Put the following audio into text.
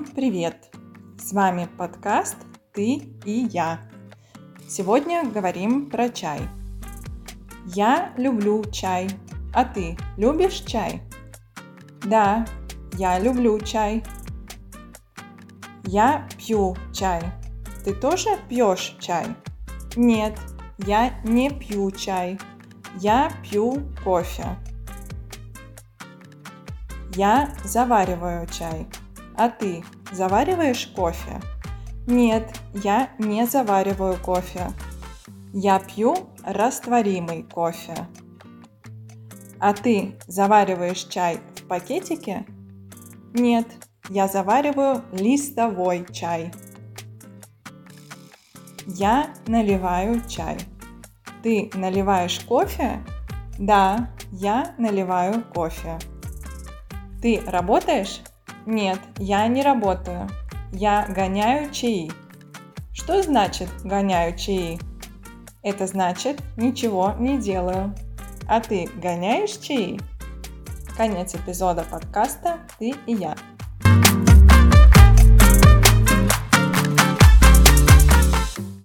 Всем привет! С вами подкаст «Ты и я». Сегодня говорим про чай. Я люблю чай. А ты любишь чай? Да, я люблю чай. Я пью чай. Ты тоже пьешь чай? Нет, я не пью чай. Я пью кофе. Я завариваю чай. А ты завариваешь кофе? Нет, я не завариваю кофе. Я пью растворимый кофе. А ты завариваешь чай в пакетике? Нет, я завариваю листовой чай. Я наливаю чай. Ты наливаешь кофе? Да, я наливаю кофе. Ты работаешь? Нет, я не работаю. Я гоняю чаи. Что значит гоняю чаи? Это значит ничего не делаю. А ты гоняешь чаи? Конец эпизода подкаста «Ты и я».